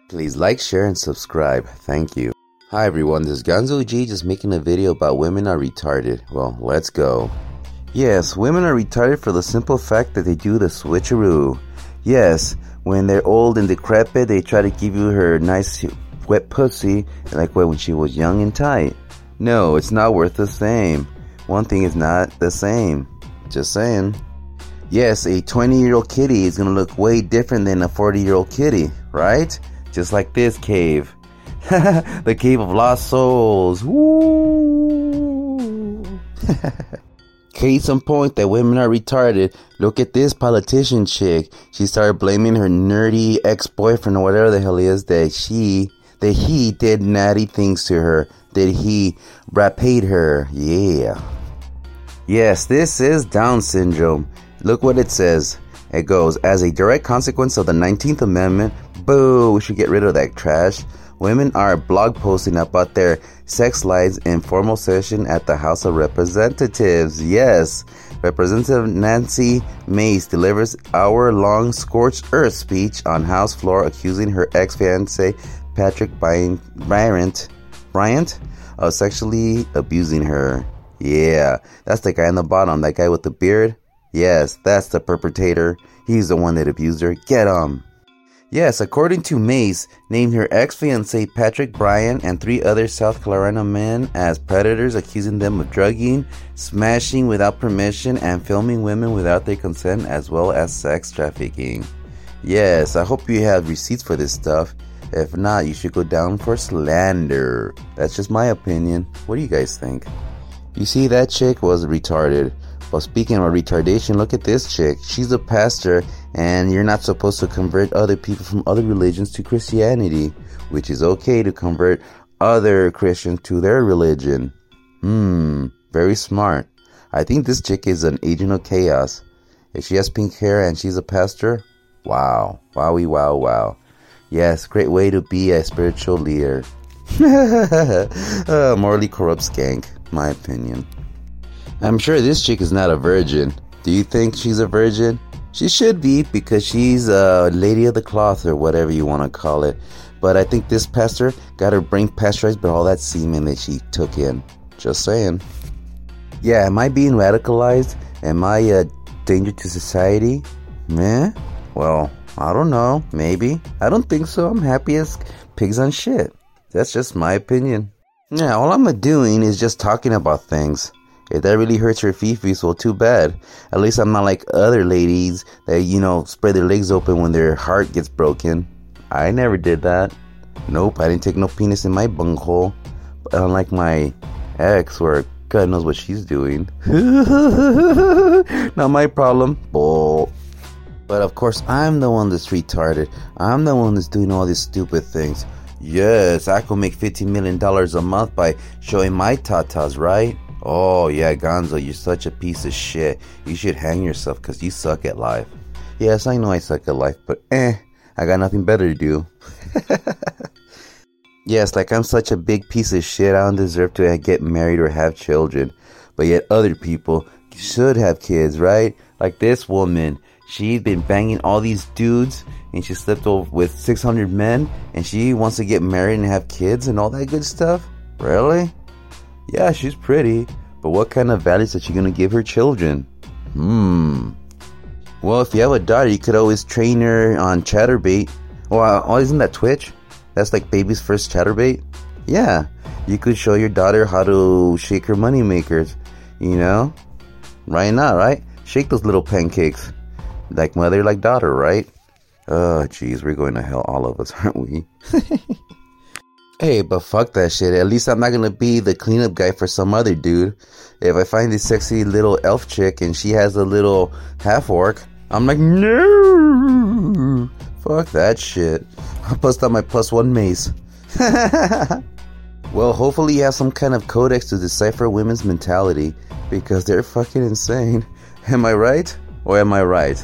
Please like, share, and subscribe. Thank you. Hi everyone, this is Gonzo G just making a video about women are retarded. Well, let's go. Yes, women are retarded for the simple fact that they do the switcheroo. Yes, when they're old and decrepit, they try to give you her nice wet pussy like when she was young and tight. No, it's not worth the same. One thing is not the same. Just saying. Yes, a 20-year-old kitty is gonna look way different than a 40-year-old kitty, right? Just like this cave. The cave of lost souls. Woo! Case in point that women are retarded. Look at this politician chick. She started blaming her nerdy ex-boyfriend or whatever the hell he is that he did natty things to her. That he raped her. Yeah. Yes, this is Down syndrome. Look what it says. It goes, as a direct consequence of the 19th Amendment, boo, we should get rid of that trash. Women are blog posting about their sex lives in formal session at the House of Representatives. Yes, Representative Nancy Mace delivers hour-long scorched earth speech on House floor accusing her ex-fiancé Patrick Bryant of sexually abusing her. Yeah, that's the guy on the bottom, that guy with the beard. Yes, that's the perpetrator. He's the one that abused her. Get him. Yes, according to Mace, named her ex-fiancé Patrick Bryant and 3 other South Carolina men as predators, accusing them of drugging, smashing without permission, and filming women without their consent, as well as sex trafficking. Yes, I hope you have receipts for this stuff. If not, you should go down for slander. That's just my opinion. What do you guys think? You see, that chick was retarded. Well, speaking of retardation, look at this chick. She's a pastor, and you're not supposed to convert other people from other religions to Christianity, which is okay to convert other Christians to their religion. Very smart. I think this chick is an agent of chaos. If she has pink hair and she's a pastor, wow. Wowie, wow, wow. Yes, great way to be a spiritual leader. Morally corrupt skank, my opinion. I'm sure this chick is not a virgin. Do you think she's a virgin? She should be, because she's a lady of the cloth or whatever you want to call it. But I think this pastor got her brain pasteurized by all that semen that she took in. Just saying. Yeah, am I being radicalized? Am I a danger to society? Meh? Well, I don't know. Maybe. I don't think so. I'm happy as pigs on shit. That's just my opinion. Yeah, all I'm doing is just talking about things. If that really hurts your fifis, well, too bad. At least I'm not like other ladies that, spread their legs open when their heart gets broken. I never did that. Nope, I didn't take no penis in my bunghole. But unlike my ex, where God knows what she's doing. Not my problem. Bull. But of course, I'm the one that's retarded. I'm the one that's doing all these stupid things. Yes, I could make $15 million a month by showing my tatas, right? Oh yeah, Gonzo, you're such a piece of shit. You should hang yourself because you suck at life. Yes, I know I suck at life, but I got nothing better to do. Yes, like I'm such a big piece of shit, I don't deserve to get married or have children. But yet other people should have kids, right? Like this woman, she's been banging all these dudes and she slept with 600 men and she wants to get married and have kids and all that good stuff? Really? Yeah, she's pretty, but what kind of values is she gonna give her children? Well, if you have a daughter, you could always train her on Chatterbait. Oh, isn't that Twitch? That's like baby's first Chatterbait? Yeah, you could show your daughter how to shake her money makers, Right now, right? Shake those little pancakes. Like mother, like daughter, right? Oh, jeez, we're going to hell, all of us, aren't we? Hey, but fuck that shit. At least I'm not gonna be the cleanup guy for some other dude. If I find this sexy little elf chick and she has a little half-orc, I'm like, no! Fuck that shit. I'll bust out my +1 mace. Well, hopefully you have some kind of codex to decipher women's mentality, because they're fucking insane. Am I right? Or am I right?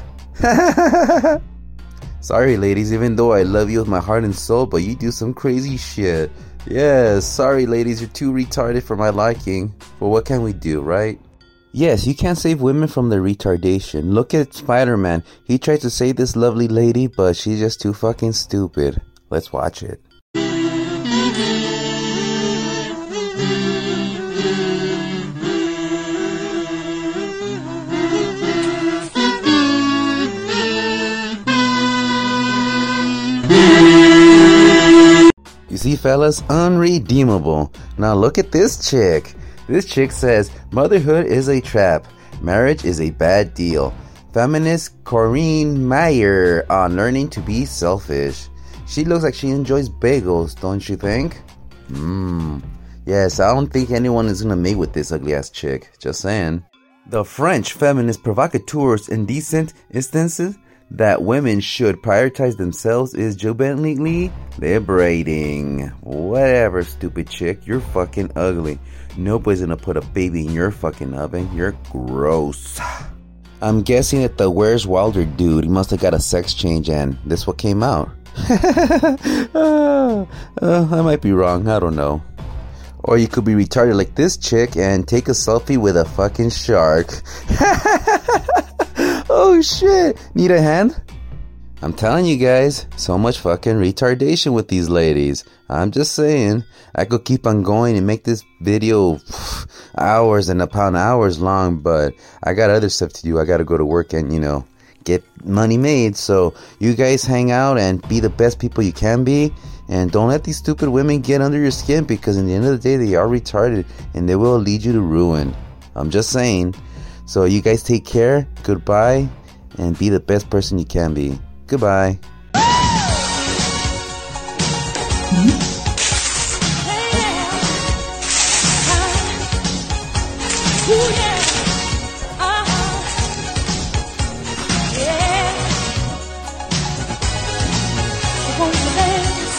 Sorry, ladies, even though I love you with my heart and soul, but you do some crazy shit. Yes, sorry, ladies, you're too retarded for my liking. But what can we do, right? Yes, you can't save women from their retardation. Look at Spider-Man. He tried to save this lovely lady, but she's just too fucking stupid. Let's watch it. You see, fellas, unredeemable. Now look at this chick. This chick says, motherhood is a trap. Marriage is a bad deal. Feminist Corinne Meyer on learning to be selfish. She looks like she enjoys bagels, don't you think? Yes, I don't think anyone is gonna mate with this ugly ass chick. Just saying. The French feminist provocateurs indecent instances that women should prioritize themselves is jubilantly liberating. Whatever, stupid chick, you're fucking ugly. Nobody's gonna put a baby in your fucking oven. You're gross. I'm guessing that the Where's Wilder dude, he must have got a sex change and this what came out. I might be wrong, I don't know. Or you could be retarded like this chick and take a selfie with a fucking shark. Oh shit, need a hand? I'm telling you guys, so much fucking retardation with these ladies. I'm just saying, I could keep on going and make this video hours and upon hours long, but I got other stuff to do. I gotta go to work and, get money made. So you guys hang out and be the best people you can be, and don't let these stupid women get under your skin, because in the end of the day, they are retarded and they will lead you to ruin. I'm just saying. So you guys take care, goodbye, and be the best person you can be. Goodbye. Ooh, yeah.